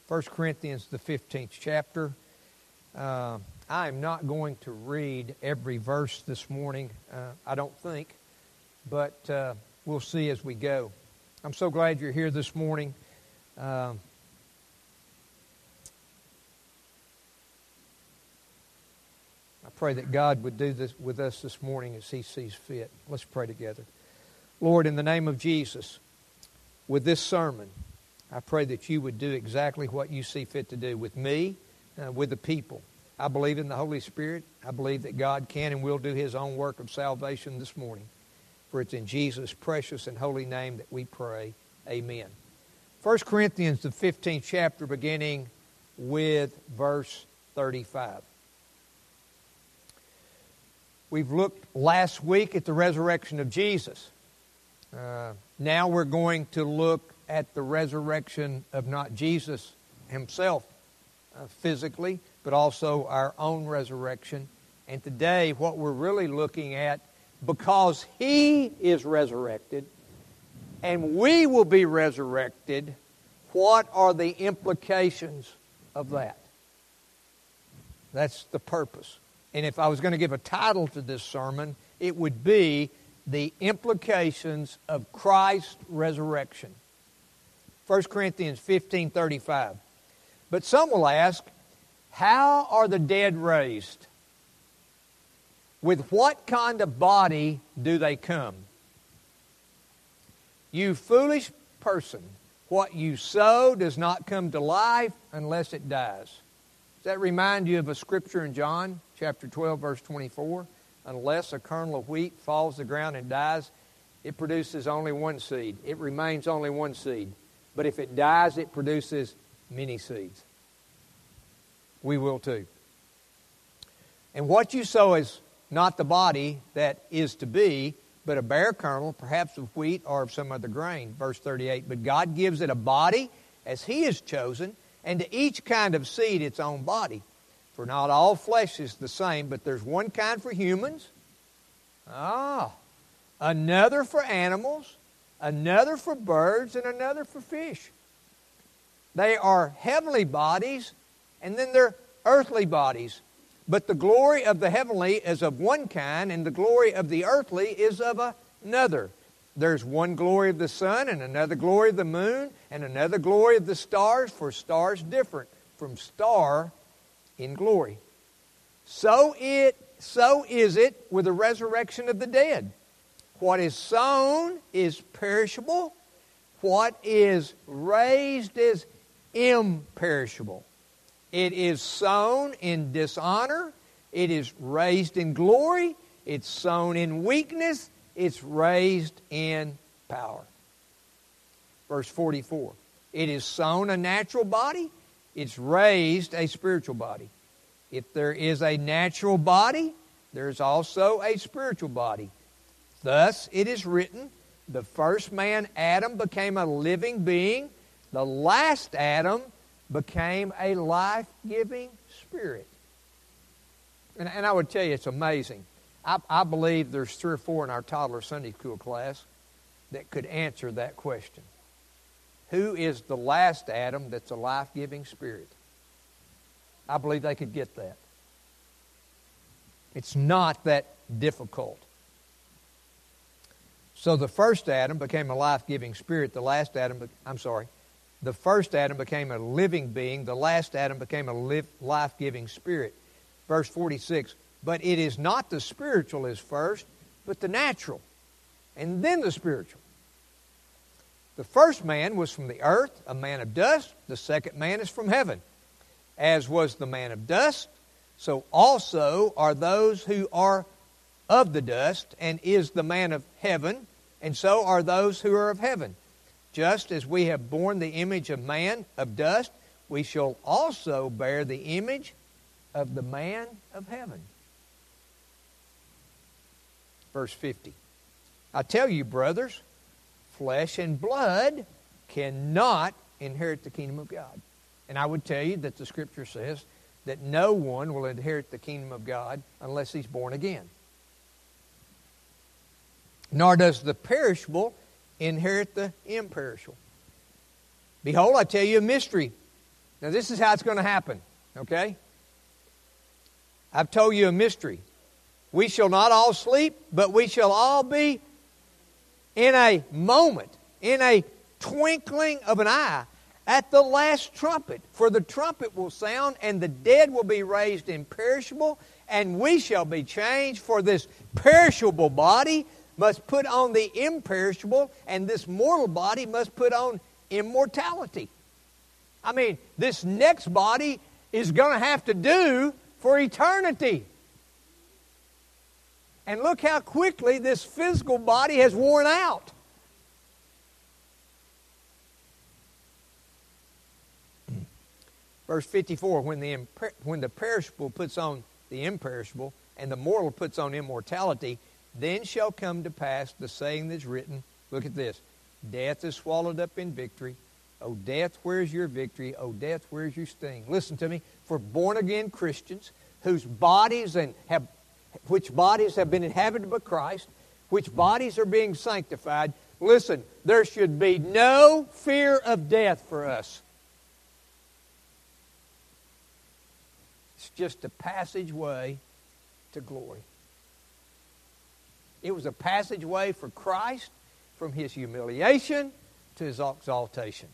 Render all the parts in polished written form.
1 Corinthians, the 15th chapter. I am not going to read every verse this morning, I don't think, but we'll see as we go. I'm so glad you're here this morning. I pray that God would do this with us this morning as He sees fit. Let's pray together. Lord, in the name of Jesus, with this sermon, I pray that you would do exactly what you see fit to do with me, with the people. I believe in the Holy Spirit. I believe that God can and will do His own work of salvation this morning. For it's in Jesus' precious and holy name that we pray. Amen. 1 Corinthians, the 15th chapter, beginning with verse 35. We've looked last week at the resurrection of Jesus. Now we're going to look at the resurrection of not Jesus Himself physically, but also our own resurrection. And today what we're really looking at, because He is resurrected and we will be resurrected, what are the implications of that? That's the purpose. And if I was going to give a title to this sermon, it would be The Implications of Christ's Resurrection. 1 Corinthians 15:35. But some will ask, how are the dead raised? With what kind of body do they come? You foolish person, what you sow does not come to life unless it dies. Does that remind you of a scripture in John chapter 12, verse 24? Unless a kernel of wheat falls to the ground and dies, it produces only one seed. It remains only one seed. But if it dies, it produces many seeds. We will too. And what you sow is not the body that is to be, but a bare kernel, perhaps of wheat or of some other grain. Verse 38, but God gives it a body as He has chosen, and to each kind of seed its own body. For not all flesh is the same, but there's one kind for humans, another for animals, another for birds, and another for fish. They are heavenly bodies, and then they're earthly bodies. But the glory of the heavenly is of one kind, and the glory of the earthly is of another. There's one glory of the sun, and another glory of the moon, and another glory of the stars, for stars different from star in glory. So is it with the resurrection of the dead. What is sown is perishable. What is raised is imperishable. It is sown in dishonor. It is raised in glory. It's sown in weakness. It's raised in power. Verse 44. It is sown a natural body. It's raised a spiritual body. If there is a natural body, there's also a spiritual body. Thus it is written, the first man, Adam, became a living being. The last Adam became a life-giving spirit. And I would tell you, it's amazing. I believe there's 3 or 4 in our toddler Sunday school class that could answer that question. Who is the last Adam that's a life-giving spirit? I believe they could get that. It's not that difficult. So the first Adam became a life-giving spirit. The first Adam became a living being. The last Adam became a life-giving spirit. Verse 46, but it is not the spiritual is first, but the natural, and then the spiritual. The first man was from the earth, a man of dust. The second man is from heaven. As was the man of dust, so also are those who are of the dust, and is the man of heaven, and so are those who are of heaven. Just as we have borne the image of man of dust, we shall also bear the image of the man of heaven. Verse 50. I tell you, brothers, flesh and blood cannot inherit the kingdom of God. And I would tell you that the Scripture says that no one will inherit the kingdom of God unless he's born again. Nor does the perishable inherit the imperishable. Behold, I tell you a mystery. Now this is how it's going to happen, okay? I've told you a mystery. We shall not all sleep, but we shall all be in a moment, in a twinkling of an eye, at the last trumpet. For the trumpet will sound, and the dead will be raised imperishable, and we shall be changed. For this perishable body must put on the imperishable, and this mortal body must put on immortality. I mean, this next body is going to have to do for eternity. And look how quickly this physical body has worn out. Verse 54, when the perishable puts on the imperishable, and the mortal puts on immortality, then shall come to pass the saying that's written. Look at this. Death is swallowed up in victory. O death, where's your victory? O death, where's your sting? Listen to me. For born-again Christians, which bodies have been inhabited by Christ, which bodies are being sanctified, listen, there should be no fear of death for us. It's just a passageway to glory. It was a passageway for Christ from His humiliation to His exaltation.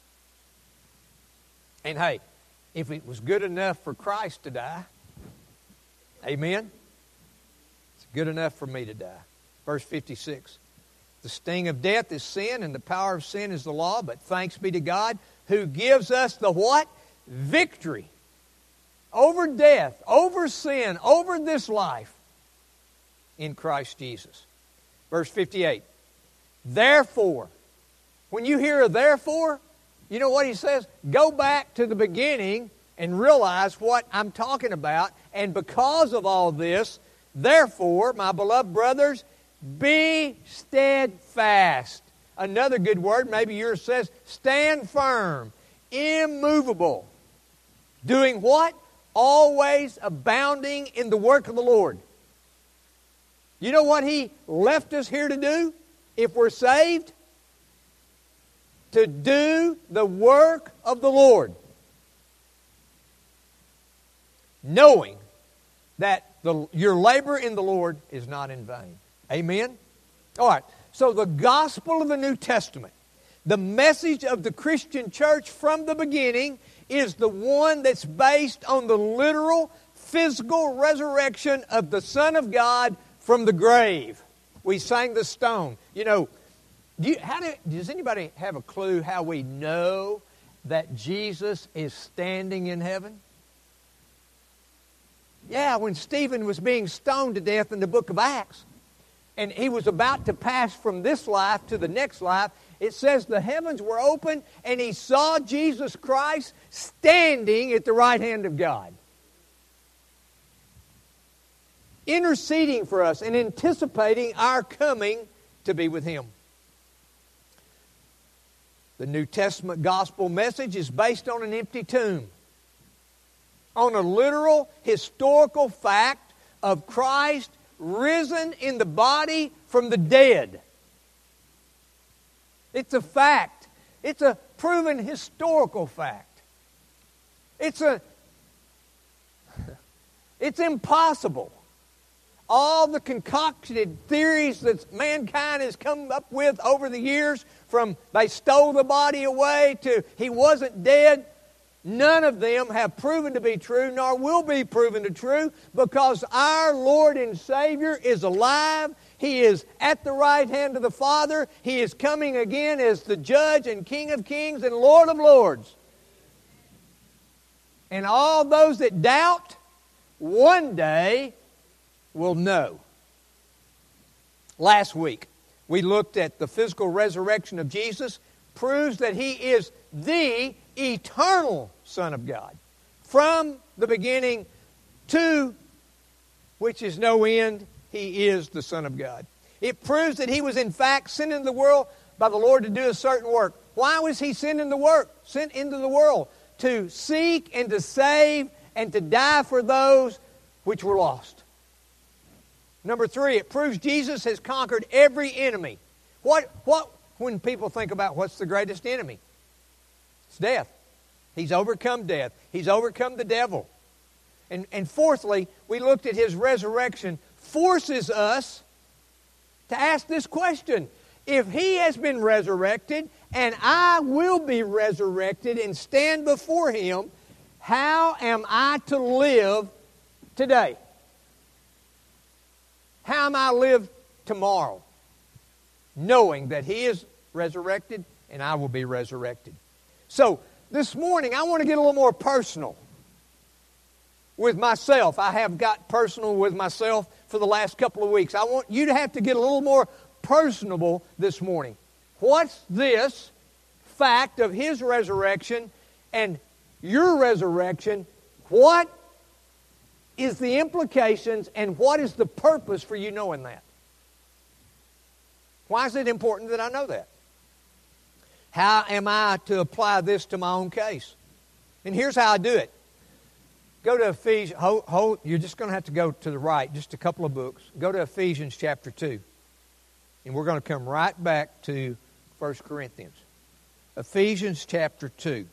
And hey, if it was good enough for Christ to die, amen, it's good enough for me to die. Verse 56, the sting of death is sin, and the power of sin is the law, but thanks be to God who gives us the what? Victory over death, over sin, over this life in Christ Jesus. Verse 58, therefore, when you hear a therefore, you know what he says? Go back to the beginning and realize what I'm talking about. And because of all this, therefore, my beloved brothers, be steadfast. Another good word, maybe yours says, stand firm, immovable. Doing what? Always abounding in the work of the Lord. You know what He left us here to do if we're saved? To do the work of the Lord. Knowing that your labor in the Lord is not in vain. Amen? All right. So the gospel of the New Testament, the message of the Christian church from the beginning, is the one that's based on the literal, physical resurrection of the Son of God from the grave. We sang the stone. You know, does anybody have a clue how we know that Jesus is standing in heaven? Yeah, when Stephen was being stoned to death in the book of Acts, and he was about to pass from this life to the next life, it says the heavens were open and he saw Jesus Christ standing at the right hand of God, interceding for us and anticipating our coming to be with Him. The New Testament gospel message is based on an empty tomb, on a literal historical fact of Christ risen in the body from the dead. It's a fact. It's a proven historical fact. It's impossible. All the concocted theories that mankind has come up with over the years, from they stole the body away to he wasn't dead, none of them have proven to be true, nor will be proven to be true, because our Lord and Savior is alive. He is at the right hand of the Father. He is coming again as the Judge and King of Kings and Lord of Lords. And all those that doubt, one day will know. Last week, we looked at the physical resurrection of Jesus, proves that He is the eternal Son of God. From the beginning to which is no end, He is the Son of God. It proves that He was in fact sent into the world by the Lord to do a certain work. Why was He sent into the world? To seek and to save and to die for those which were lost. Number 3, it proves Jesus has conquered every enemy. What when people think about what's the greatest enemy? It's death. He's overcome death. He's overcome the devil. And fourthly, we looked at His resurrection forces us to ask this question. If He has been resurrected and I will be resurrected and stand before Him, how am I to live today? How am I to live tomorrow? Knowing that He is resurrected and I will be resurrected. So, this morning I want to get a little more personal with myself. I have got personal with myself for the last couple of weeks. I want you to have to get a little more personable this morning. What's this fact of His resurrection and your resurrection? What is the implications and what is the purpose for you knowing that? Why is it important that I know that? How am I to apply this to my own case? And here's how I do it. Go to Ephesians. You're just going to have to go to the right, just a couple of books. Go to Ephesians chapter 2. And we're going to come right back to 1 Corinthians. Ephesians chapter 2.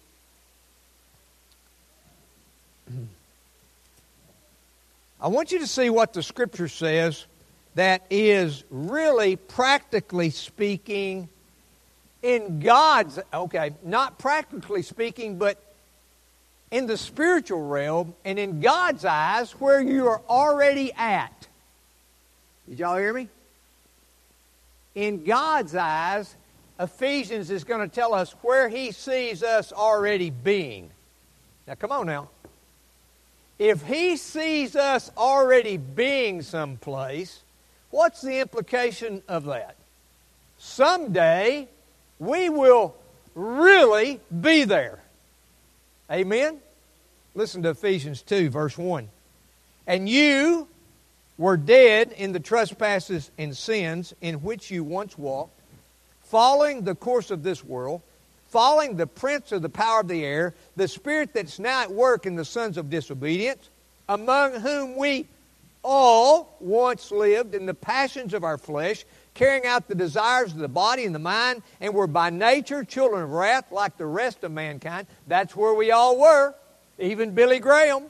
I want you to see what the Scripture says that is really, practically speaking, in God's, not practically speaking, but in the spiritual realm and in God's eyes where you are already at. Did y'all hear me? In God's eyes, Ephesians is going to tell us where He sees us already being. Now come on now. If He sees us already being someplace, what's the implication of that? Someday, we will really be there. Amen? Listen to Ephesians 2, verse 1. And you were dead in the trespasses and sins in which you once walked, following the course of this world, following the prince of the power of the air, the spirit that's now at work in the sons of disobedience, among whom we all once lived in the passions of our flesh, carrying out the desires of the body and the mind, and were by nature children of wrath like the rest of mankind. That's where we all were, even Billy Graham.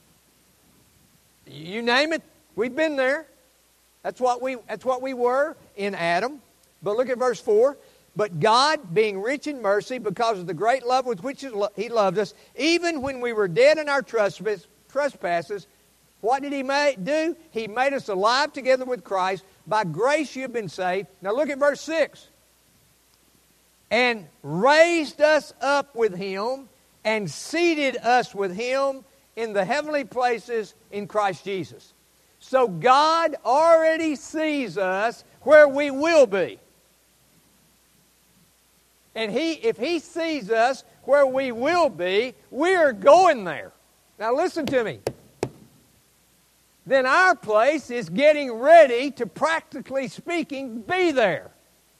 You name it, we've been there. That's what we were in Adam. But look at verse 4. But God, being rich in mercy, because of the great love with which He loved us, even when we were dead in our trespasses, what did He do? He made us alive together with Christ. By grace you have been saved. Now look at verse 6. And raised us up with Him and seated us with Him in the heavenly places in Christ Jesus. So God already sees us where we will be. And if He sees us where we will be, we are going there. Now listen to me. Then our place is getting ready to, practically speaking, be there.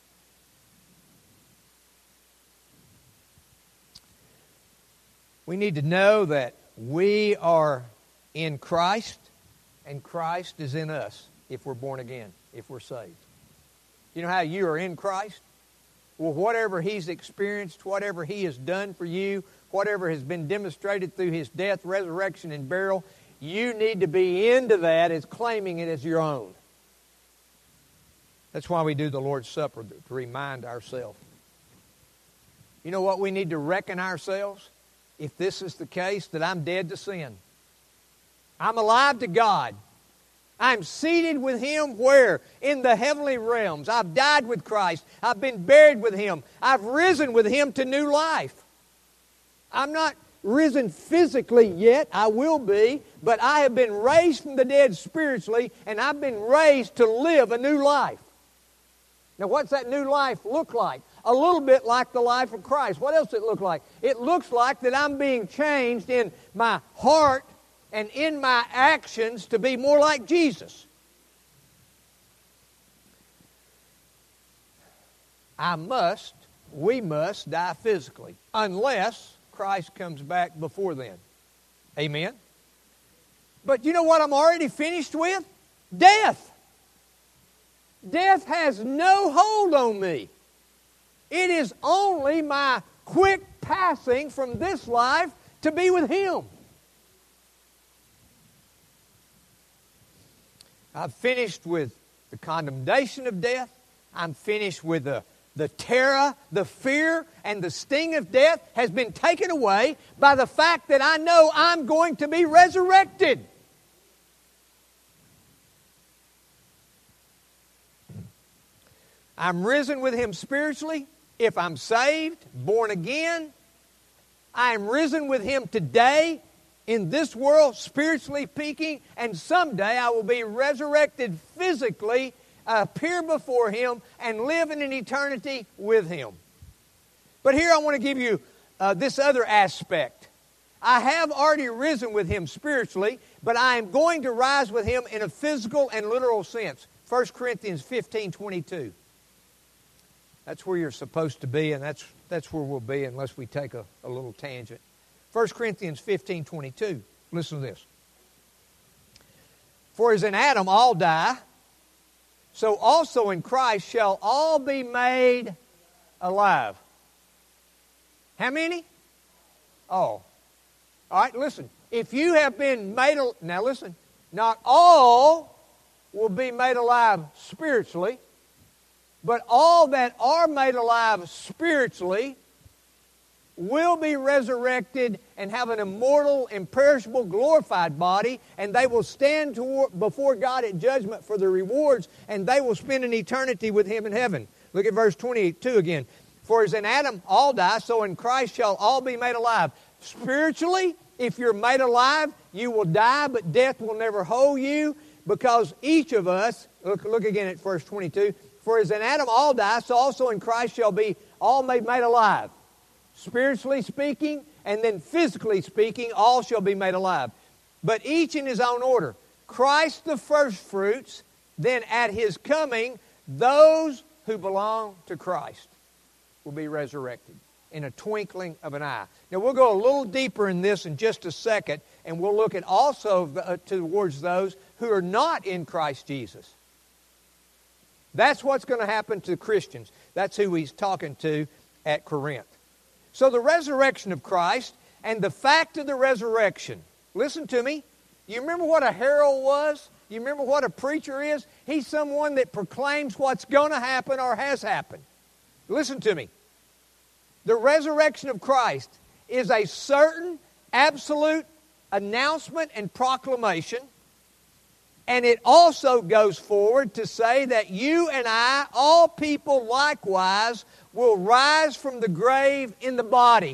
We need to know that we are in Christ and Christ is in us if we're born again, if we're saved. You know how you are in Christ? Well, whatever He's experienced, whatever He has done for you, whatever has been demonstrated through His death, resurrection, and burial, you need to be into that as claiming it as your own. That's why we do the Lord's Supper, to remind ourselves. You know what we need to reckon ourselves? If this is the case, that I'm dead to sin. I'm alive to God. I'm seated with Him where? In the heavenly realms. I've died with Christ. I've been buried with Him. I've risen with Him to new life. I'm not risen physically yet. I will be. But I have been raised from the dead spiritually, and I've been raised to live a new life. Now, what's that new life look like? A little bit like the life of Christ. What else does it look like? It looks like that I'm being changed in my heart and in my actions to be more like Jesus. We must die physically, unless Christ comes back before then. Amen? But you know what I'm already finished with? Death. Death has no hold on me. It is only my quick passing from this life to be with Him. I've finished with the condemnation of death. I'm finished with the terror, the fear, and the sting of death has been taken away by the fact that I know I'm going to be resurrected. I'm risen with Him spiritually. If I'm saved, born again, I am risen with Him today in this world, spiritually speaking, and someday I will be resurrected physically, appear before Him, and live in an eternity with Him. But here I want to give you this other aspect. I have already risen with Him spiritually, but I am going to rise with Him in a physical and literal sense. 1 Corinthians 15:22. That's where you're supposed to be, and that's where we'll be unless we take a little tangent. 1 Corinthians 15:22. Listen to this. For as in Adam all die, so also in Christ shall all be made alive. How many? All. All right, listen. If you have been made alive, now listen, not all will be made alive spiritually, but all that are made alive spiritually will be resurrected and have an immortal, imperishable, glorified body, and they will stand before God at judgment for the rewards, and they will spend an eternity with Him in heaven. Look at verse 22 again. For as in Adam all die, so in Christ shall all be made alive. Spiritually, if you're made alive, you will die, but death will never hold you, because each of us, look again at verse 22, for as in Adam all die, so also in Christ shall be all made alive. Spiritually speaking, and then physically speaking, all shall be made alive. But each in his own order. Christ the firstfruits, then at His coming, those who belong to Christ will be resurrected in a twinkling of an eye. Now we'll go a little deeper in this in just a second, and we'll look at also towards those who are not in Christ Jesus. That's what's going to happen to Christians. That's who he's talking to at Corinth. So the resurrection of Christ and the fact of the resurrection. Listen to me. You remember what a herald was? You remember what a preacher is? He's someone that proclaims what's going to happen or has happened. Listen to me. The resurrection of Christ is a certain, absolute announcement and proclamation. And it also goes forward to say that you and I, all people likewise, will rise from the grave in the body.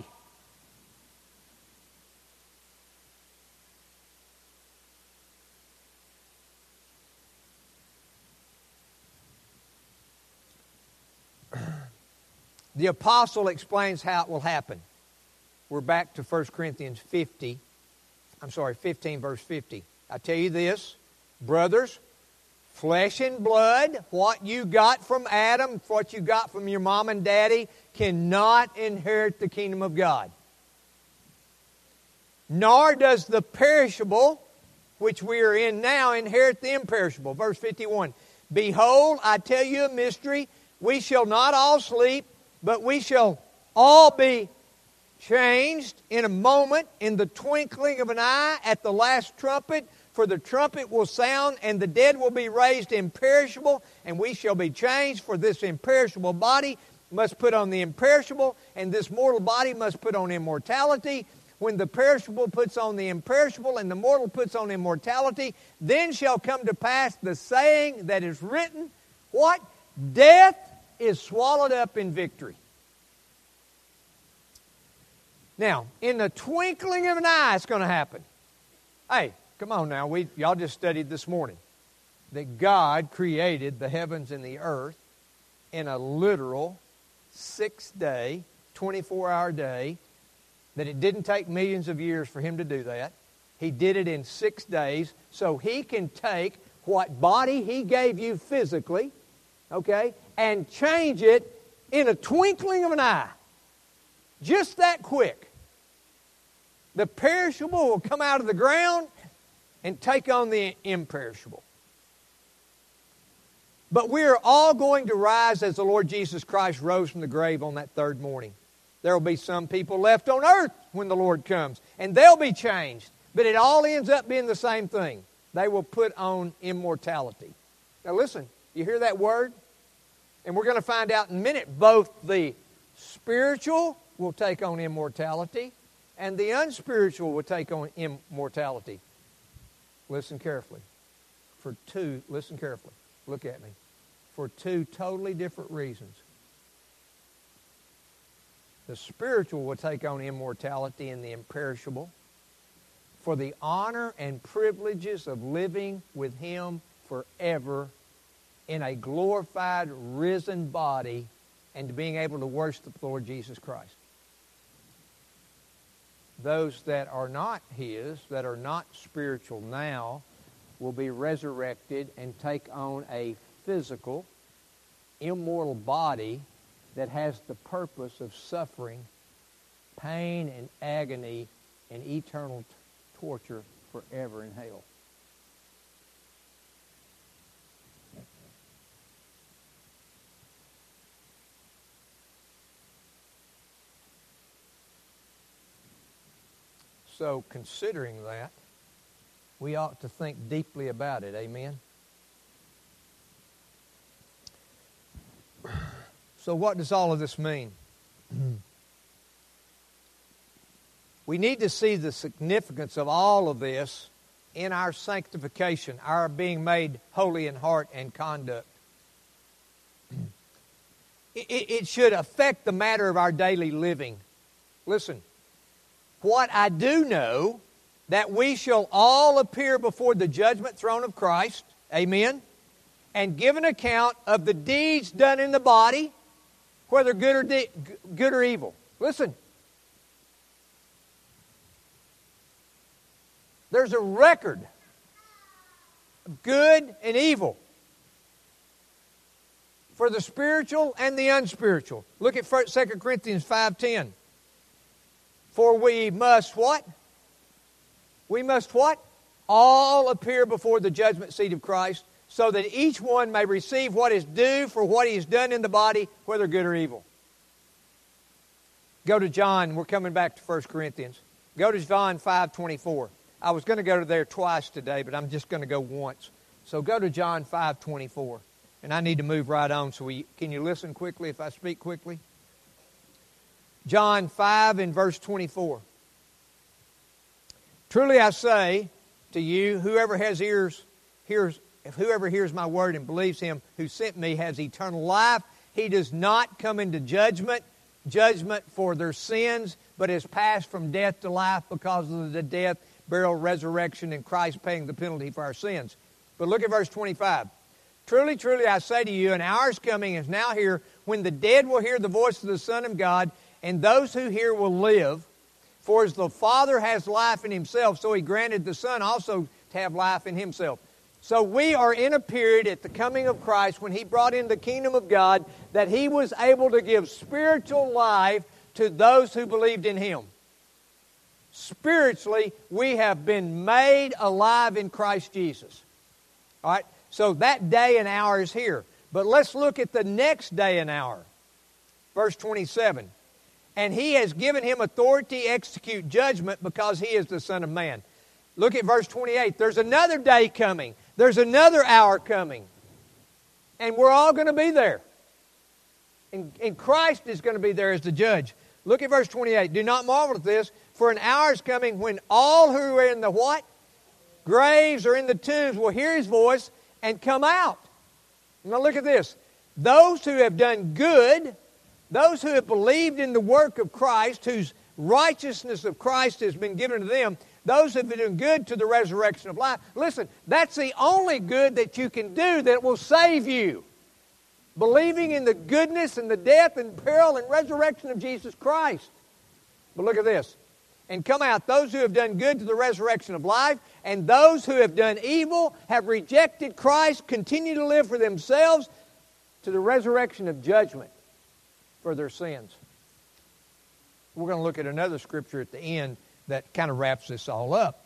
The apostle explains how it will happen. We're back to 1 Corinthians 15, verse 50. I tell you this, brothers, flesh and blood, what you got from Adam, what you got from your mom and daddy, cannot inherit the kingdom of God. Nor does the perishable, which we are in now, inherit the imperishable. Verse 51, behold, I tell you a mystery, we shall not all sleep, but we shall all be changed in a moment, in the twinkling of an eye, at the last trumpet. For the trumpet will sound, and the dead will be raised imperishable, and we shall be changed. For this imperishable body must put on the imperishable, and this mortal body must put on immortality. When the perishable puts on the imperishable, and the mortal puts on immortality, then shall come to pass the saying that is written, what? Death is swallowed up in victory. Now, in the twinkling of an eye, it's going to happen. Hey, come on now. Y'all just studied this morning that God created the heavens and the earth in a literal 6-day, 24-hour day, that it didn't take millions of years for Him to do that. He did it in 6 days, so He can take what body He gave you physically, okay, and change it in a twinkling of an eye. Just that quick. The perishable will come out of the ground and take on the imperishable. But we are all going to rise as the Lord Jesus Christ rose from the grave on that third morning. There will be some people left on earth when the Lord comes, and they'll be changed. But it all ends up being the same thing. They will put on immortality. Now listen, you hear that word? And we're going to find out in a minute, both the spiritual will take on immortality, and the unspiritual will take on immortality. Listen carefully. Listen carefully. Look at me. For two totally different reasons. The spiritual will take on immortality in the imperishable for the honor and privileges of living with Him forever in a glorified, risen body and being able to worship the Lord Jesus Christ. Those that are not His, that are not spiritual now, will be resurrected and take on a physical, immortal body that has the purpose of suffering pain and agony and eternal torture forever in hell. So, considering that, we ought to think deeply about it. Amen? So what does all of this mean? We need to see the significance of all of this in our sanctification, our being made holy in heart and conduct. It should affect the matter of our daily living. Listen, what I do know, that we shall all appear before the judgment throne of Christ, amen, and give an account of the deeds done in the body, whether good or evil. Listen. There's a record of good and evil for the spiritual and the unspiritual. Look at 2 Corinthians 5:10. For we must what? We must what? All appear before the judgment seat of Christ, so that each one may receive what is due for what he has done in the body, whether good or evil. Go to John. We're coming back to 1 Corinthians. Go to John 5:24. I was going to go to there twice today, but I'm just going to go once. So go to John 5:24. And I need to move right on. So can you listen quickly if I speak quickly? John 5 and verse 24. Truly I say to you, whoever has ears, whoever hears my word and believes Him who sent me has eternal life. He does not come into judgment for their sins, but has passed from death to life because of the death, burial, resurrection, and Christ paying the penalty for our sins. But look at verse 25. Truly, truly, I say to you, an hour is coming, is now here, when the dead will hear the voice of the Son of God, and those who hear will live. For as the Father has life in Himself, so He granted the Son also to have life in Himself. So we are in a period at the coming of Christ when He brought in the kingdom of God that He was able to give spiritual life to those who believed in Him. Spiritually, we have been made alive in Christ Jesus. All right? So that day and hour is here. But let's look at the next day and hour. Verse 27. And He has given Him authority to execute judgment because He is the Son of Man. Look at verse 28. There's another day coming. There's another hour coming. And we're all going to be there. And Christ is going to be there as the judge. Look at verse 28. Do not marvel at this, for an hour is coming when all who are in the what? Graves or in the tombs will hear His voice and come out. Now look at this. Those who have done good, those who have believed in the work of Christ, whose righteousness of Christ has been given to them, those who have been doing good to the resurrection of life. Listen, that's the only good that you can do that will save you. Believing in the goodness and the death and peril and resurrection of Jesus Christ. But look at this. And come out those who have done good to the resurrection of life, and those who have done evil, have rejected Christ, continue to live for themselves to the resurrection of judgment for their sins. We're going to look at another scripture at the end that kind of wraps this all up.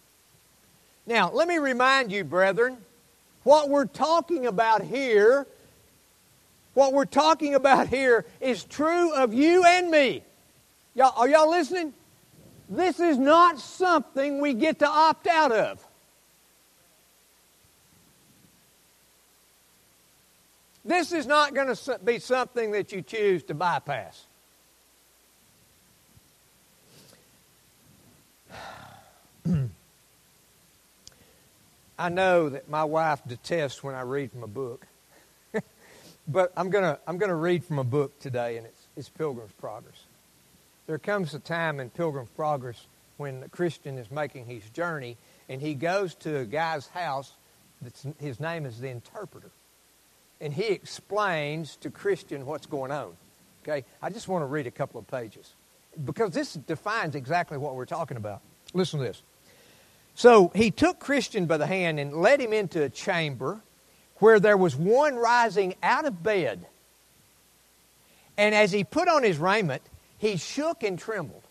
Now, let me remind you, brethren, what we're talking about here is true of you and me. Are y'all listening? This is not something we get to opt out of. This is not going to be something that you choose to bypass. I know that my wife detests when I read from a book, but I'm gonna read from a book today, and it's Pilgrim's Progress. There comes a time in Pilgrim's Progress when a Christian is making his journey, and he goes to a guy's house. His name is the interpreter, and he explains to Christian what's going on. Okay, I just want to read a couple of pages because this defines exactly what we're talking about. Listen to this. So he took Christian by the hand and led him into a chamber where there was one rising out of bed. And as he put on his raiment, he shook and trembled.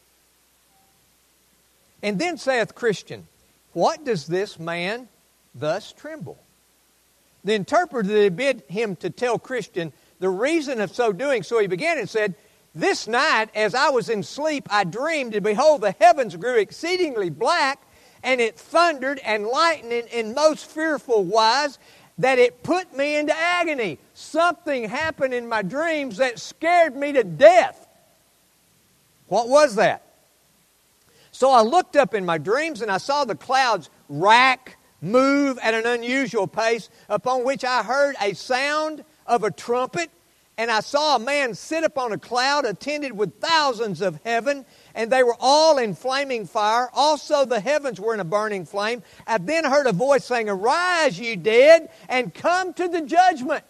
And then saith Christian, What does this man thus tremble? The interpreter bid him to tell Christian the reason of so doing. So he began and said, This night, as I was in sleep, I dreamed, and behold, the heavens grew exceedingly black, and it thundered and lightened in most fearful wise, that it put me into agony. Something happened in my dreams that scared me to death. What was that? So I looked up in my dreams, and I saw the clouds move at an unusual pace, upon which I heard a sound of a trumpet, and I saw a man sit upon a cloud attended with thousands of heaven, and they were all in flaming fire. Also the heavens were in a burning flame. I then heard a voice saying, Arise, ye dead, and come to the judgment.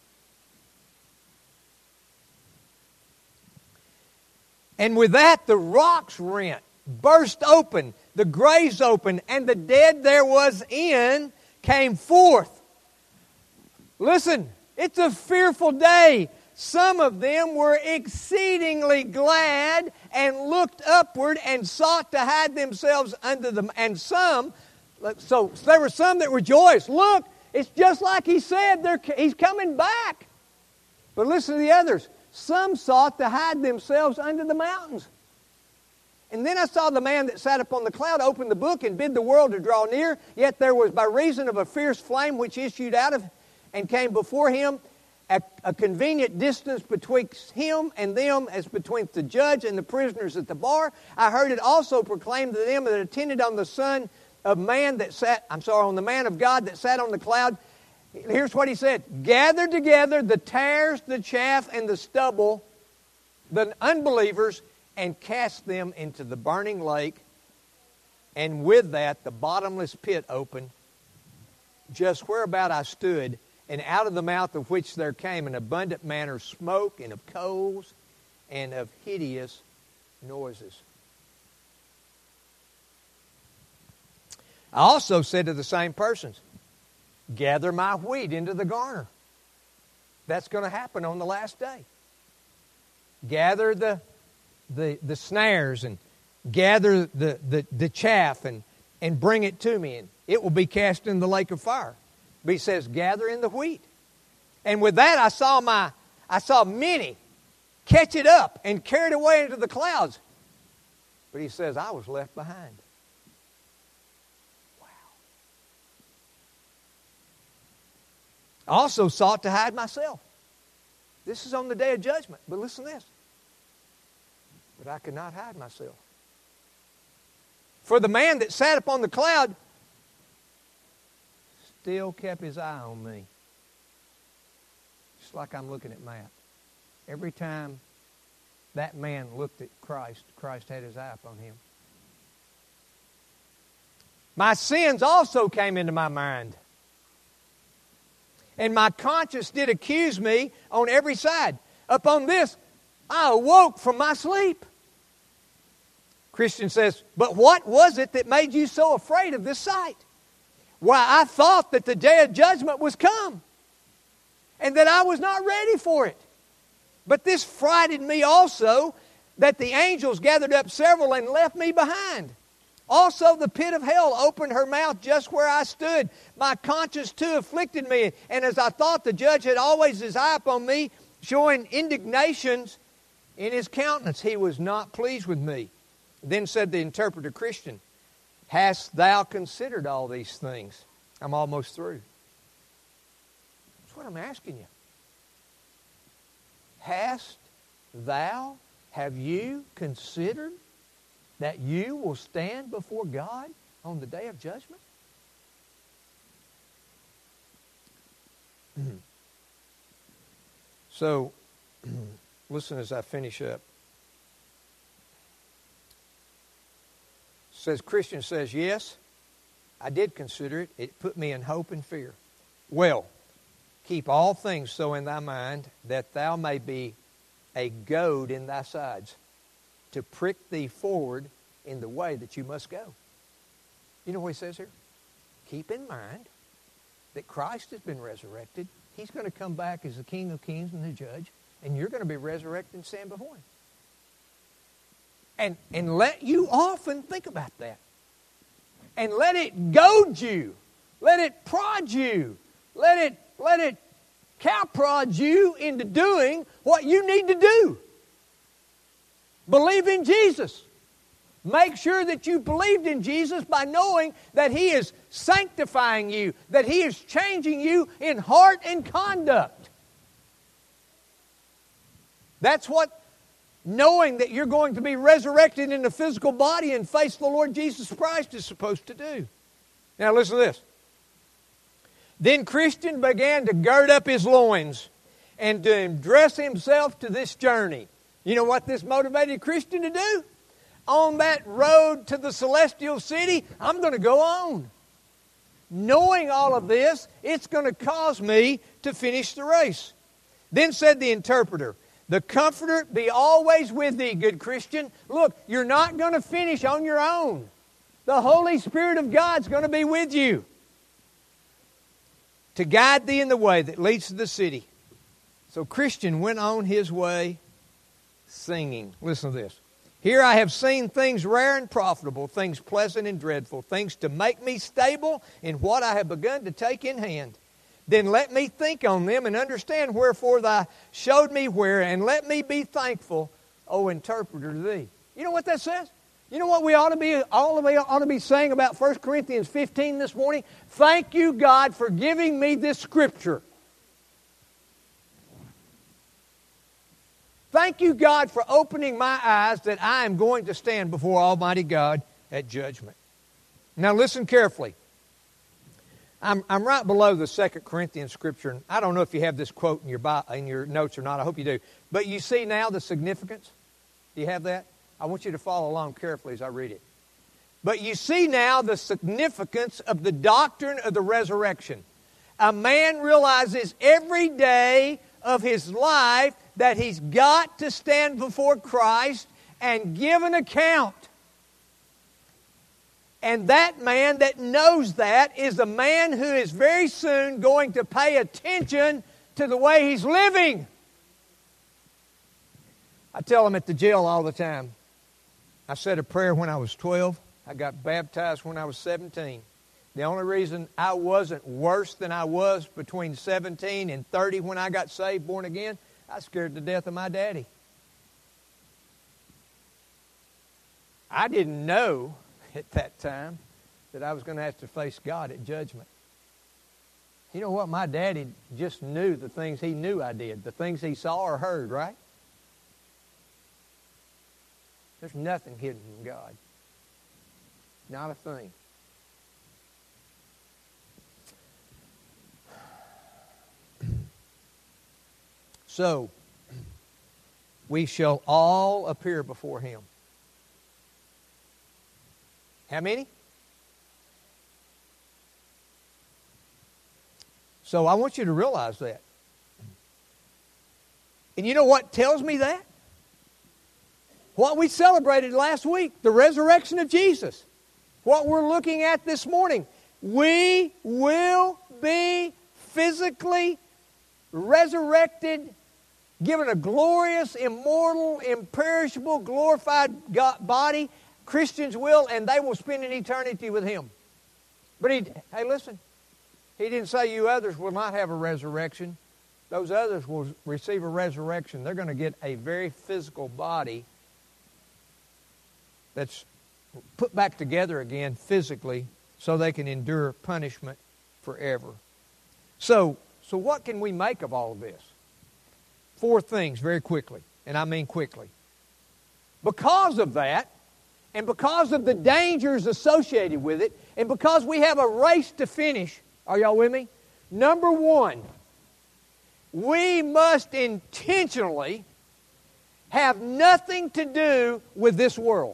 And with that the rocks rent, burst open, the graves opened, and the dead there was in came forth. Listen, it's a fearful day. Some of them were exceedingly glad and looked upward and sought to hide themselves under them. And so there were some that rejoiced. Look, it's just like he said, he's coming back. But listen to the others. Some sought to hide themselves under the mountains. And then I saw the man that sat upon the cloud open the book and bid the world to draw near. Yet there was by reason of a fierce flame which issued out of and came before him, a convenient distance betwixt him and them as between the judge and the prisoners at the bar. I heard it also proclaimed to them that attended on the Son of Man on the man of God that sat on the cloud. Here's what he said. Gather together the tares, the chaff, and the stubble, the unbelievers, and cast them into the burning lake. And with that, the bottomless pit opened, just whereabout I stood, and out of the mouth of which there came an abundant manner of smoke and of coals and of hideous noises. I also said to the same persons, Gather my wheat into the garner. That's going to happen on the last day. Gather the snares and gather the chaff and bring it to me, and it will be cast in the lake of fire. But he says, gather in the wheat. And with that I saw many catch it up and carry it away into the clouds. But he says, I was left behind. Wow. I also sought to hide myself. This is on the day of judgment. But listen to this. But I could not hide myself. For the man that sat upon the cloud still kept his eye on me. Just like I'm looking at Matt. Every time that man looked at Christ, Christ had his eye upon him. My sins also came into my mind. And my conscience did accuse me on every side. Upon this, I awoke from my sleep. Christian says, but what was it that made you so afraid of this sight? Why, I thought that the day of judgment was come, and that I was not ready for it. But this frightened me also, that the angels gathered up several and left me behind. Also the pit of hell opened her mouth just where I stood. My conscience too afflicted me, and as I thought the judge had always his eye upon me, showing indignation in his countenance. He was not pleased with me. Then said the interpreter, Christian, hast thou considered all these things? I'm almost through. That's what I'm asking you. Have you considered that you will stand before God on the day of judgment? So, listen as I finish up. Christian says, yes, I did consider it. It put me in hope and fear. Well, keep all things so in thy mind that thou may be a goad in thy sides, to prick thee forward in the way that you must go. You know what he says here? Keep in mind that Christ has been resurrected. He's going to come back as the King of Kings and the Judge, and you're going to be resurrected and stand before Him. And let you often think about that. And let it goad you. Let it prod you. Let it cow prod you into doing what you need to do. Believe in Jesus. Make sure that you believed in Jesus by knowing that He is sanctifying you, that He is changing you in heart and conduct. That's what knowing that you're going to be resurrected in a physical body and face the Lord Jesus Christ is supposed to do. Now listen to this. Then Christian began to gird up his loins and to dress himself to this journey. You know what this motivated Christian to do? On that road to the celestial city, I'm going to go on. Knowing all of this, it's going to cause me to finish the race. Then said the interpreter, the Comforter be always with thee, good Christian. Look, you're not going to finish on your own. The Holy Spirit of God's going to be with you to guide thee in the way that leads to the city. So Christian went on his way singing. Listen to this. Here I have seen things rare and profitable, things pleasant and dreadful, things to make me stable in what I have begun to take in hand. Then let me think on them and understand wherefore thou showed me where, and let me be thankful, O interpreter, to thee. You know what that says? You know what we ought to be saying about 1 Corinthians 15 this morning? Thank you, God, for giving me this scripture. Thank you, God, for opening my eyes that I am going to stand before Almighty God at judgment. Now listen carefully. I'm right below the 2 Corinthians scripture. And I don't know if you have this quote in your notes or not. I hope you do. But you see now the significance? Do you have that? I want you to follow along carefully as I read it. But you see now the significance of the doctrine of the resurrection. A man realizes every day of his life that he's got to stand before Christ and give an account. And that man that knows that is a man who is very soon going to pay attention to the way he's living. I tell them at the jail all the time. I said a prayer when I was 12. I got baptized when I was 17. The only reason I wasn't worse than I was between 17 and 30 when I got saved, born again, I was scared to death of my daddy. I didn't know at that time that I was going to have to face God at judgment. You know what? My daddy just knew the things he knew I did, the things he saw or heard, right? There's nothing hidden from God. Not a thing. So, we shall all appear before Him. How many? So I want you to realize that. And you know what tells me that? What we celebrated last week, the resurrection of Jesus. What we're looking at this morning. We will be physically resurrected, given a glorious, immortal, imperishable, glorified body. Christians will, and they will spend an eternity with Him. But hey, listen. He didn't say you others will not have a resurrection. Those others will receive a resurrection. They're going to get a very physical body that's put back together again physically so they can endure punishment forever. So what can we make of all of this? 4 things very quickly, and I mean quickly. Because of that, and because of the dangers associated with it, and because we have a race to finish, are y'all with me? Number 1, we must intentionally have nothing to do with this world.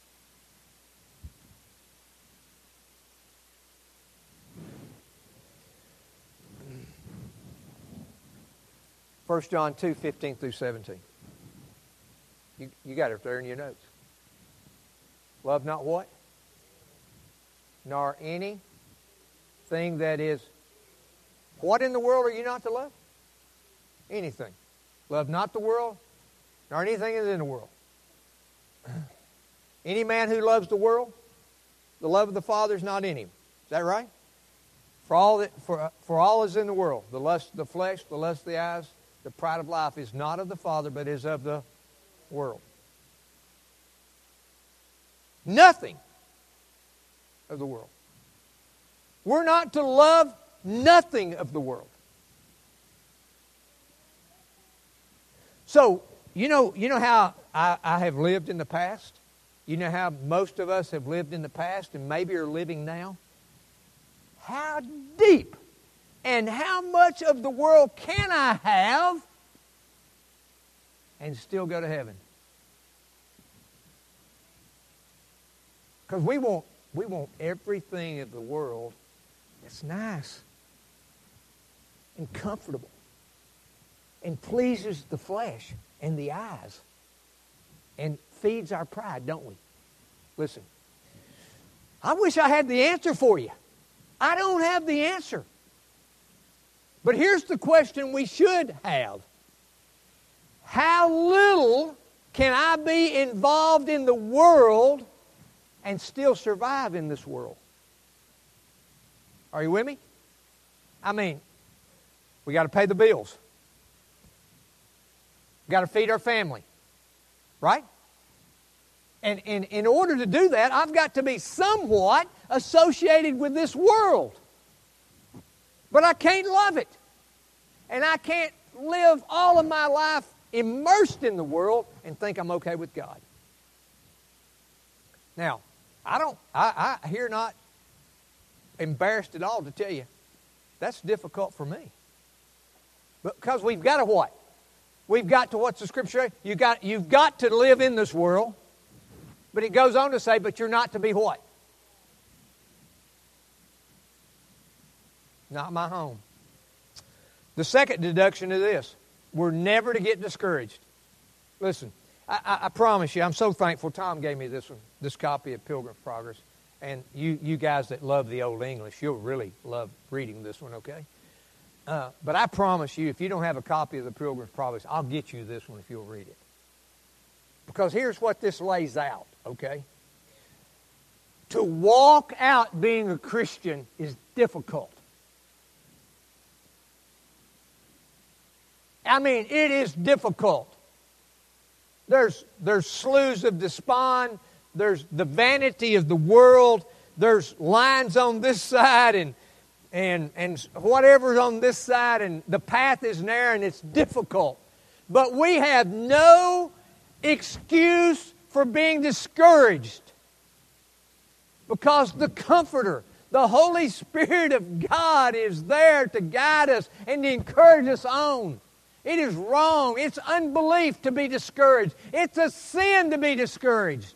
1 John 2, 15 through 17. You got it there in your notes. Love not what? Nor anything that is. What in the world are you not to love? Anything. Love not the world, nor anything that is in the world. Any man who loves the world, the love of the Father is not in him. Is that right? For all is in the world, the lust of the flesh, the lust of the eyes, the pride of life is not of the Father, but is of the world. Nothing of the world. We're not to love nothing of the world. So, you know how I have lived in the past? You know how most of us have lived in the past and maybe are living now? How deep and how much of the world can I have and still go to heaven? Because we want everything of the world that's nice and comfortable and pleases the flesh and the eyes and feeds our pride, don't we? Listen, I wish I had the answer for you. I don't have the answer. But here's the question we should have. How little can I be involved in the world and still survive in this world? Are you with me? I mean, we got to pay the bills. We got to feed our family. Right? And in order to do that, I've got to be somewhat associated with this world. But I can't love it. And I can't live all of my life immersed in the world and think I'm okay with God. Now, I here not embarrassed at all to tell you, that's difficult for me. Because we've got to what? We've got to, what's the scripture say? You've got to live in this world. But it goes on to say, but you're not to be what? Not my home. The second deduction is this. We're never to get discouraged. Listen, I promise you, I'm so thankful Tom gave me this copy of Pilgrim's Progress. And you guys that love the Old English, you'll really love reading this one, okay? But I promise you, if you don't have a copy of the Pilgrim's Progress, I'll get you this one if you'll read it. Because here's what this lays out, okay? To walk out being a Christian is difficult. I mean, it is difficult. There's sloughs of despond. There's the vanity of the world. There's lines on this side and whatever's on this side, and the path is narrow and it's difficult. But we have no excuse for being discouraged, because the Comforter, the Holy Spirit of God, is there to guide us and to encourage us on. It is wrong. It's unbelief to be discouraged. It's a sin to be discouraged.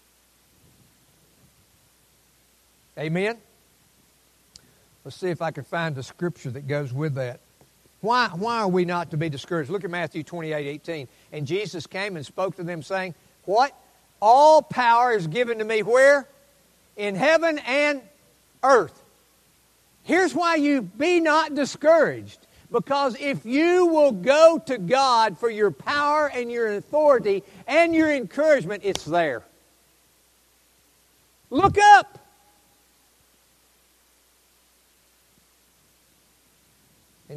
Amen? Let's see if I can find the scripture that goes with that. Why are we not to be discouraged? Look at Matthew 28:18. And Jesus came and spoke to them, saying, what? All power is given to me where? In heaven and earth. Here's why you be not discouraged. Because if you will go to God for your power and your authority and your encouragement, it's there. Look up.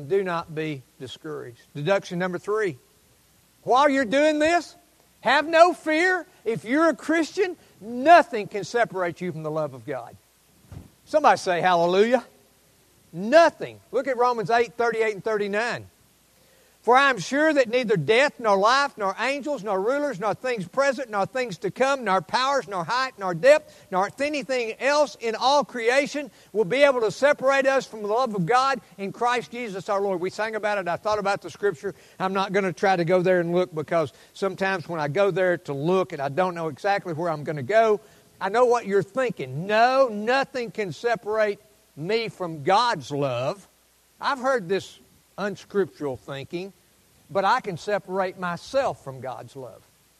and do not be discouraged. Deduction number 3. While you're doing this, have no fear. If you're a Christian, nothing can separate you from the love of God. Somebody say hallelujah. Nothing. Look at Romans 8:38 and 39. For I am sure that neither death, nor life, nor angels, nor rulers, nor things present, nor things to come, nor powers, nor height, nor depth, nor anything else in all creation will be able to separate us from the love of God in Christ Jesus our Lord. We sang about it. I thought about the Scripture. I'm not going to try to go there and look, because sometimes when I go there to look and I don't know exactly where I'm going to go, I know what you're thinking. No, nothing can separate me from God's love. I've heard this unscriptural thinking, but I can separate myself from God's love.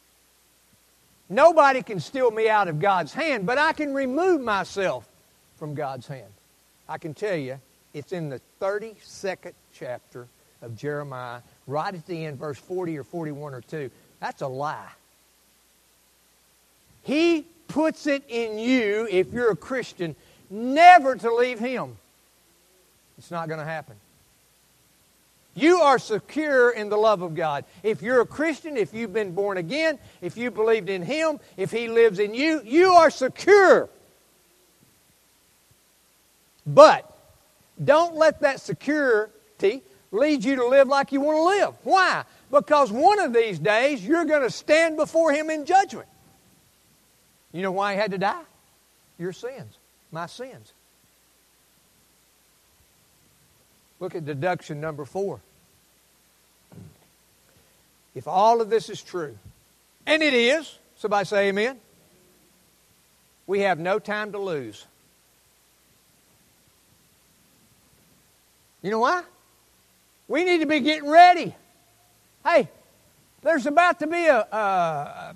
Nobody can steal me out of God's hand, but I can remove myself from God's hand. I can tell you, it's in the 32nd chapter of Jeremiah, right at the end, verse 40 or 41 or 2. That's a lie. He puts it in you, if you're a Christian, never to leave Him. It's not going to happen. You are secure in the love of God. If you're a Christian, if you've been born again, if you believed in Him, if He lives in you, you are secure. But don't let that security lead you to live like you want to live. Why? Because one of these days you're going to stand before Him in judgment. You know why He had to die? Your sins. My sins. Look at deduction number 4. If all of this is true, and it is, somebody say amen, we have no time to lose. You know why? We need to be getting ready. Hey, there's about to be a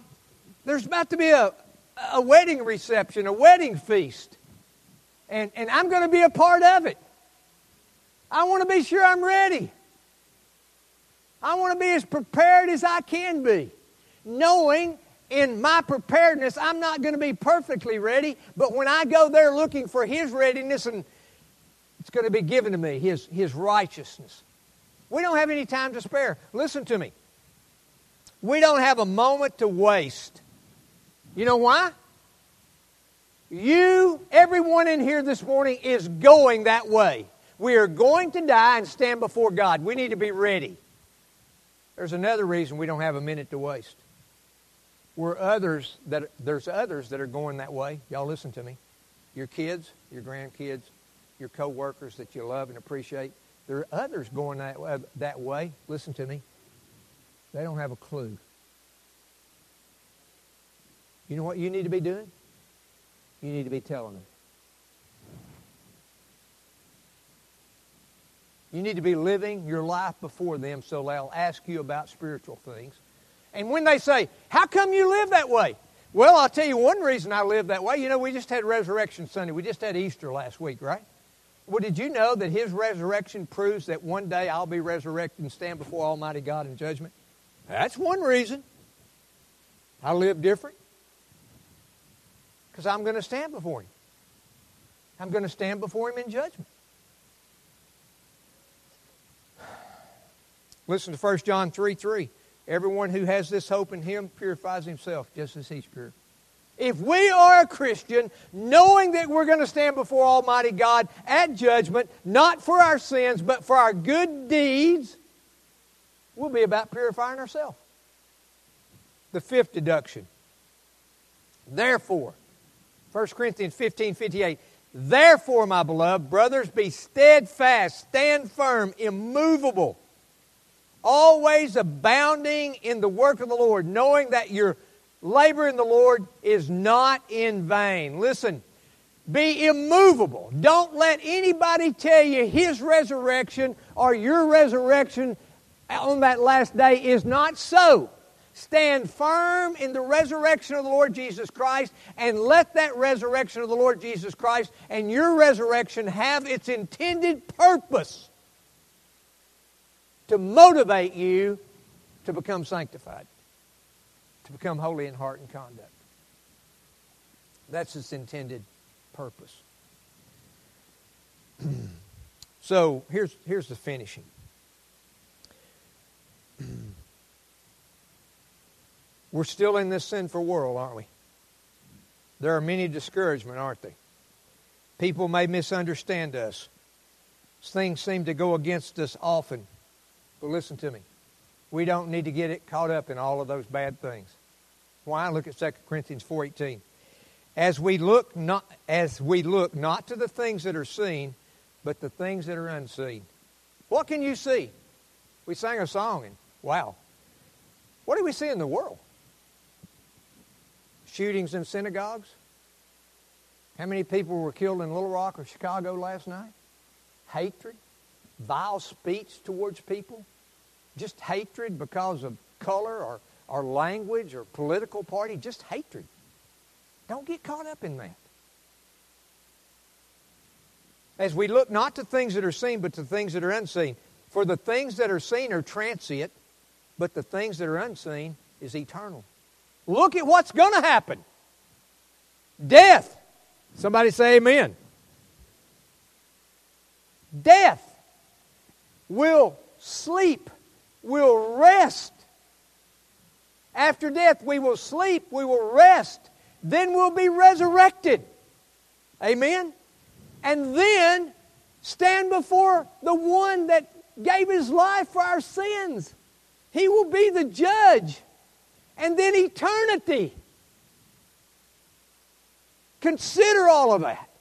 wedding reception, a wedding feast, and I'm going to be a part of it. I want to be sure I'm ready. I want to be as prepared as I can be, knowing in my preparedness I'm not going to be perfectly ready, but when I go there looking for His readiness, and it's going to be given to me, His righteousness. We don't have any time to spare. Listen to me. We don't have a moment to waste. You know why? Everyone in here this morning is going that way. We are going to die and stand before God. We need to be ready. There's another reason we don't have a minute to waste. There's others that are going that way. Y'all listen to me. Your kids, your grandkids, your co-workers that you love and appreciate. There are others going that way. Listen to me. They don't have a clue. You know what you need to be doing? You need to be telling them. You need to be living your life before them so they'll ask you about spiritual things. And when they say, how come you live that way? Well, I'll tell you one reason I live that way. You know, we just had Resurrection Sunday. We just had Easter last week, right? Well, did you know that His resurrection proves that one day I'll be resurrected and stand before Almighty God in judgment? That's one reason I live different. Because I'm going to stand before Him. I'm going to stand before Him in judgment. Listen to 1 John 3:3. Everyone who has this hope in Him purifies himself just as He's pure. If we are a Christian, knowing that we're going to stand before Almighty God at judgment, not for our sins, but for our good deeds, we'll be about purifying ourselves. The 5th deduction. Therefore, 1 Corinthians 15:58. Therefore, my beloved brothers, be steadfast, stand firm, immovable, always abounding in the work of the Lord, knowing that your labor in the Lord is not in vain. Listen, be immovable. Don't let anybody tell you His resurrection or your resurrection on that last day is not so. Stand firm in the resurrection of the Lord Jesus Christ, and let that resurrection of the Lord Jesus Christ and your resurrection have its intended purpose to motivate you to become sanctified, to become holy in heart and conduct. That's its intended purpose. So here's the finishing. We're still in this sinful world, aren't we? There are many discouragements, aren't they? People may misunderstand us. Things seem to go against us often. But listen to me. We don't need to get it caught up in all of those bad things. Why? Look at 2 Corinthians 4:18. As we look not to the things that are seen, but the things that are unseen. What can you see? We sang a song and wow. What do we see in the world? Shootings in synagogues? How many people were killed in Little Rock or Chicago last night? Hatred, vile speech towards people, just hatred because of color or language or political party, just hatred. Don't get caught up in that. As we look not to things that are seen, but to things that are unseen. For the things that are seen are transient, but the things that are unseen is eternal. Look at what's going to happen. Death. Somebody say amen. Death. We'll sleep. We'll rest. After death, we will sleep. We will rest. Then we'll be resurrected. Amen? And then stand before the one that gave His life for our sins. He will be the judge. And then eternity. Consider all of that.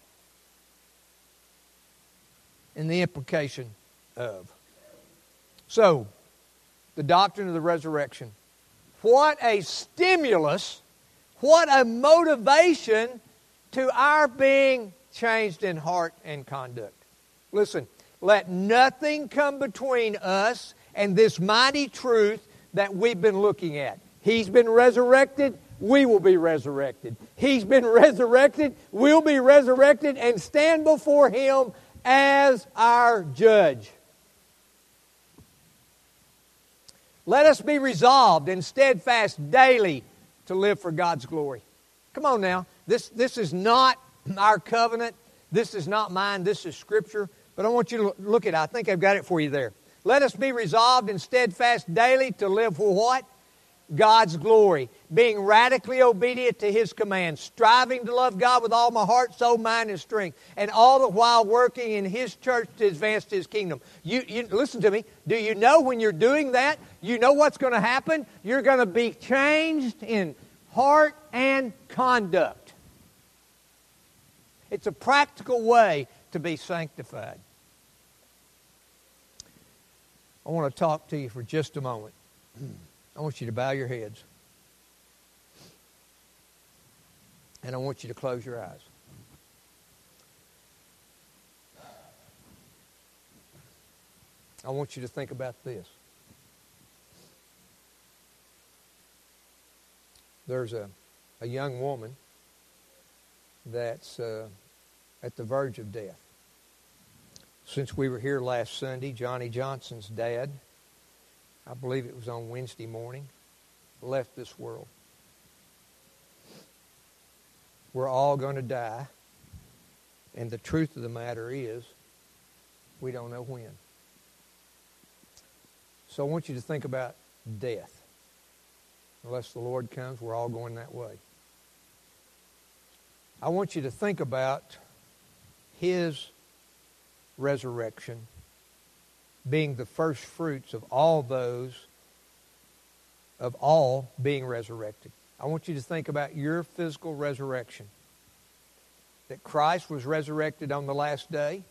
And the implication of. So, the doctrine of the resurrection. What a stimulus, what a motivation to our being changed in heart and conduct. Listen, let nothing come between us and this mighty truth that we've been looking at. He's been resurrected, we will be resurrected. He's been resurrected, we'll be resurrected and stand before Him as our judge. Let us be resolved and steadfast daily to live for God's glory. Come on now. This is not our covenant. This is not mine. This is Scripture. But I want you to look at it. I think I've got it for you there. Let us be resolved and steadfast daily to live for what? God's glory. Being radically obedient to His commands. Striving to love God with all my heart, soul, mind, and strength. And all the while working in His church to advance His kingdom. You listen to me. Do you know when you're doing that, you know what's going to happen? You're going to be changed in heart and conduct. It's a practical way to be sanctified. I want to talk to you for just a moment. I want you to bow your heads. And I want you to close your eyes. I want you to think about this. There's a young woman that's at the verge of death. Since we were here last Sunday, Johnny Johnson's dad, I believe it was on Wednesday morning, left this world. We're all going to die. And the truth of the matter is, we don't know when. So I want you to think about death. Unless the Lord comes, we're all going that way. I want you to think about His resurrection being the first fruits of all being resurrected. I want you to think about your physical resurrection. That Christ was resurrected on the last day.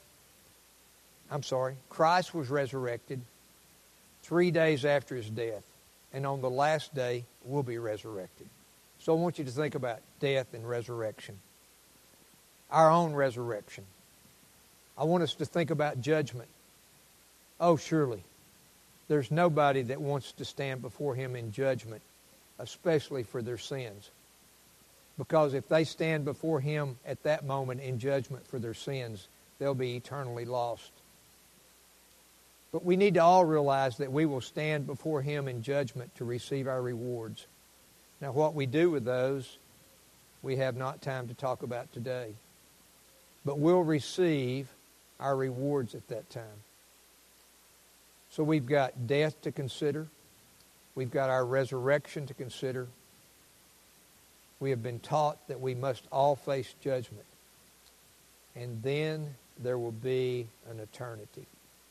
Christ was resurrected 3 days after His death. And on the last day, we'll be resurrected. So I want you to think about death and resurrection. Our own resurrection. I want us to think about judgment. Oh, surely, there's nobody that wants to stand before Him in judgment, especially for their sins. Because if they stand before Him at that moment in judgment for their sins, they'll be eternally lost. But we need to all realize that we will stand before Him in judgment to receive our rewards. Now, what we do with those, we have not time to talk about today. But we'll receive our rewards at that time. So we've got death to consider. We've got our resurrection to consider. We have been taught that we must all face judgment. And then there will be an eternity.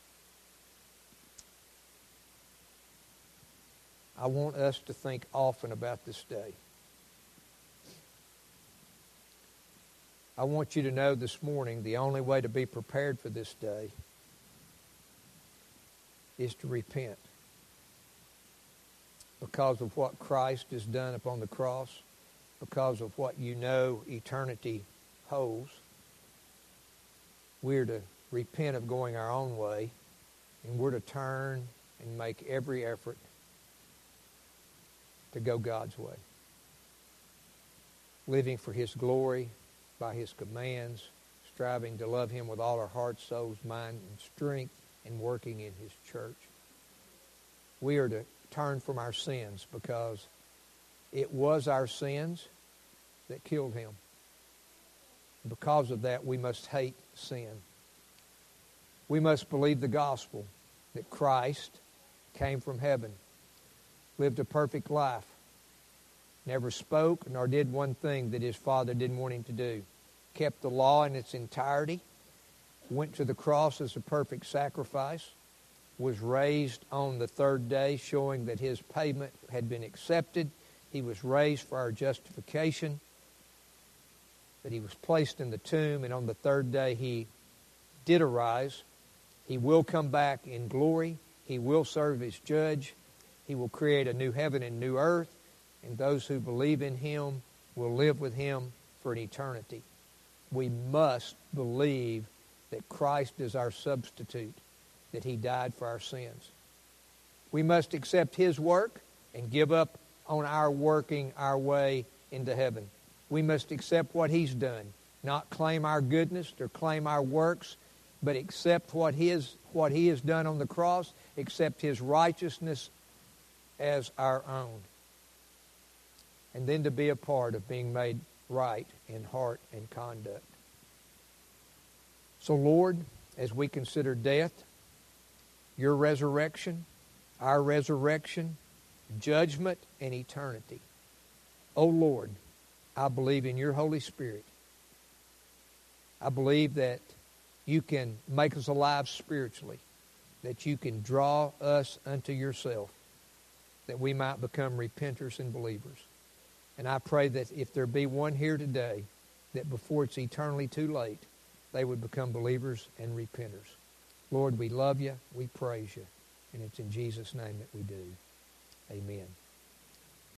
I want us to think often about this day. I want you to know this morning the only way to be prepared for this day is to repent. Because of what Christ has done upon the cross, because of what you know eternity holds, we're to repent of going our own way, and we're to turn and make every effort to go God's way. Living for His glory, by His commands, striving to love Him with all our heart, souls, mind, and strength, and working in His church. We are to turn from our sins because it was our sins that killed Him. Because of that, we must hate sin. We must believe the gospel that Christ came from heaven, lived a perfect life, never spoke nor did one thing that His Father didn't want Him to do, kept the law in its entirety, went to the cross as a perfect sacrifice, was raised on the third day, showing that His payment had been accepted. He was raised for our justification, that He was placed in the tomb, and on the third day He did arise. He will come back in glory. He will serve as judge. He will create a new heaven and new earth, and those who believe in Him will live with Him for an eternity. We must believe that Christ is our substitute, that He died for our sins. We must accept His work and give up on our working our way into heaven. We must accept what He's done, not claim our goodness or claim our works, but accept what He has done on the cross, accept His righteousness as our own, and then to be a part of being made right in heart and conduct. So, Lord, as we consider death, Your resurrection, our resurrection, judgment, and eternity, oh Lord, I believe in Your Holy Spirit. I believe that You can make us alive spiritually, that You can draw us unto Yourself, that we might become repenters and believers. And I pray that if there be one here today, that before it's eternally too late, they would become believers and repenters. Lord, we love You, we praise You, and it's in Jesus' name that we do. Amen.